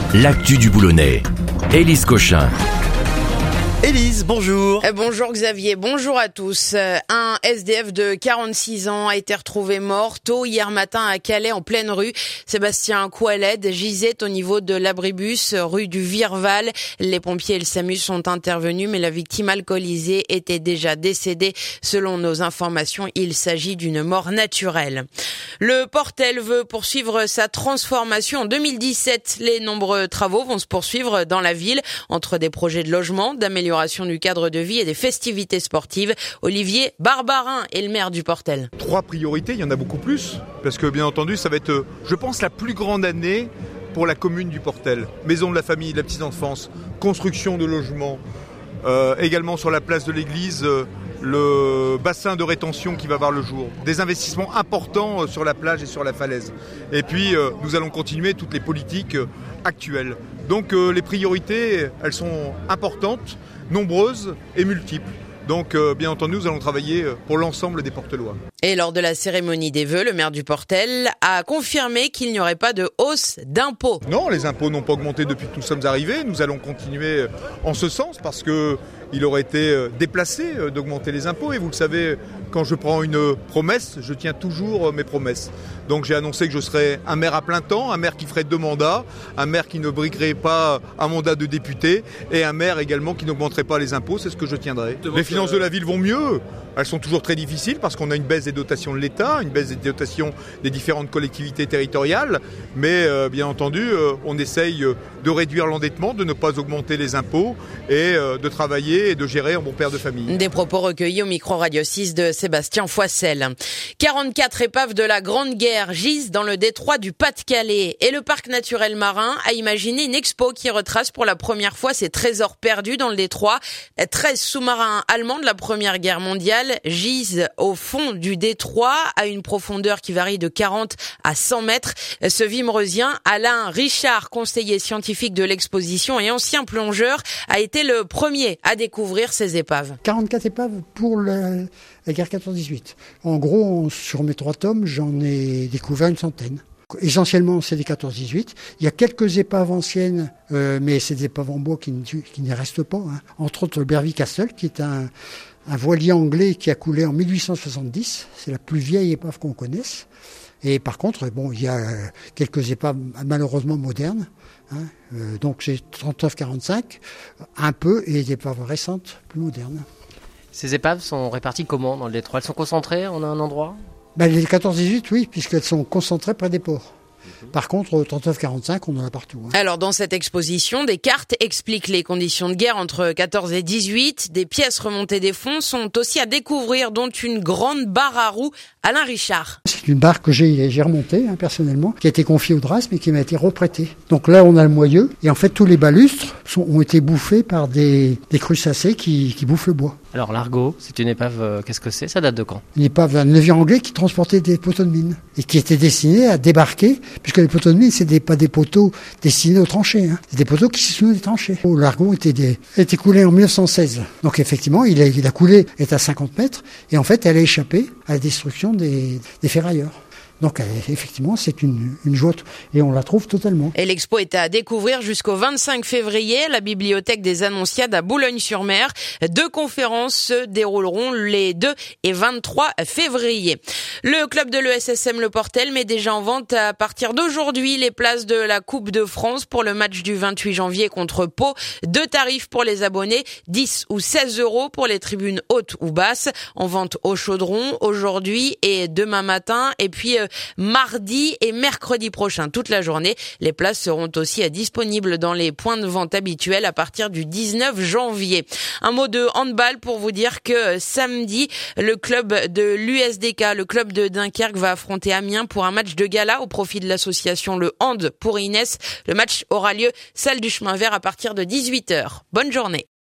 l'actu du Boulonnais. Élise Cochin. Élise, bonjour. Bonjour Xavier, bonjour à tous. Un SDF de 46 ans a été retrouvé mort tôt hier matin à Calais en pleine rue. Sébastien Koualed gisait au niveau de l'abribus, rue du Virval. Les pompiers et le SAMU sont intervenus, mais la victime alcoolisée était déjà décédée. Selon nos informations, il s'agit d'une mort naturelle. Le Portel veut poursuivre sa transformation en 2017. Les nombreux travaux vont se poursuivre dans la ville, entre des projets de logement, d'amélioration du cadre de vie et des festivités sportives. Olivier Barbarin est le maire du Portel. 3 priorités, il y en a beaucoup plus, parce que bien entendu, ça va être, je pense, la plus grande année pour la commune du Portel. Maison de la famille, de la petite enfance, construction de logements, également sur la place de l'église, le bassin de rétention qui va voir le jour, des investissements importants sur la plage et sur la falaise. Et puis, nous allons continuer toutes les politiques actuelles. Donc, les priorités, elles sont importantes, nombreuses et multiples. Donc, bien entendu, nous allons travailler pour l'ensemble des Portelois. Et lors de la cérémonie des vœux, le maire du Portel a confirmé qu'il n'y aurait pas de hausse d'impôts. Non, les impôts n'ont pas augmenté depuis que nous sommes arrivés. Nous allons continuer en ce sens parce que il aurait été déplacé d'augmenter les impôts. Et vous le savez, quand je prends une promesse, je tiens toujours mes promesses. Donc j'ai annoncé que je serais un maire à plein temps, un maire qui ferait 2 mandats, un maire qui ne briguerait pas un mandat de député et un maire également qui n'augmenterait pas les impôts. C'est ce que je tiendrai. Les finances de la ville vont mieux. Elles sont toujours très difficiles parce qu'on a une baisse des dotations de l'État, une baisse des dotations des différentes collectivités territoriales. Mais bien entendu, on essaye de réduire l'endettement, de ne pas augmenter les impôts et de travailler et de gérer en bon père de famille. Des propos recueillis au micro Radio 6 de Sébastien Foissel. 44 épaves de la Grande Guerre gisent dans le détroit du Pas-de-Calais. Et le parc naturel marin a imaginé une expo qui retrace pour la première fois ces trésors perdus dans le détroit. 13 sous-marins allemands de la Première Guerre mondiale gisent au fond du détroit à une profondeur qui varie de 40 à 100 mètres. Ce Vimreusien, Alain Richard, conseiller scientifique de l'exposition et ancien plongeur, a été le premier à découvrir ces épaves. 44 épaves pour la guerre 14-18. En gros, sur mes 3 tomes, j'en ai découvert une centaine. Essentiellement, c'est des 14-18. Il y a quelques épaves anciennes, mais c'est des épaves en bois qui n'y restent pas. Entre autres, le Berwick Castle, qui est un voilier anglais qui a coulé en 1870. C'est la plus vieille épave qu'on connaisse. Et par contre, il y a quelques épaves malheureusement modernes. Donc c'est 39-45, un peu, et des épaves récentes, plus modernes. Ces épaves sont réparties comment dans le détroit? Elles sont concentrées en un endroit? Les 14-18, oui, puisqu'elles sont concentrées près des ports. Par contre, 39-45, on en a partout. Alors, dans cette exposition, des cartes expliquent les conditions de guerre entre 14 et 18. Des pièces remontées des fonds sont aussi à découvrir, dont une grande barre à roues. Alain Richard. C'est une barre que j'ai remontée, personnellement, qui a été confiée au DRAS, mais qui m'a été reprêtée. Donc là, on a le moyeu. Et en fait, tous les balustres ont été bouffés par des crustacés qui bouffent le bois. Alors, l'Argo, c'est une épave, qu'est-ce que c'est? Ça date de quand? Une épave d'un navire anglais qui transportait des poteaux de mine. Et qui était destiné à débarquer, puisque les poteaux de mine, c'est pas des poteaux destinés aux tranchées. C'est des poteaux qui se sont des tranchées. L'Argo a été coulé en 1916. Donc effectivement, il a coulé, est à 50 mètres. Et en fait, elle a échappé à la destruction des ferrailleurs. Donc effectivement, c'est une joie et on la trouve totalement. Et l'expo est à découvrir jusqu'au 25 février à la bibliothèque des Annonciades à Boulogne-sur-Mer. 2 conférences se dérouleront les 2 et 23 février. Le club de l'ESSM Le Portel met déjà en vente à partir d'aujourd'hui les places de la Coupe de France pour le match du 28 janvier contre Pau. 2 tarifs pour les abonnés, 10 ou 16 € pour les tribunes hautes ou basses. En vente au Chaudron aujourd'hui et demain matin. Et puis mardi et mercredi prochain, toute la journée. Les places seront aussi disponibles dans les points de vente habituels à partir du 19 janvier. Un mot de handball pour vous dire que samedi, le club de l'USDK, le club de Dunkerque, va affronter Amiens pour un match de gala au profit de l'association Le Hand pour Inès. Le match aura lieu salle du Chemin Vert à partir de 18h. Bonne journée.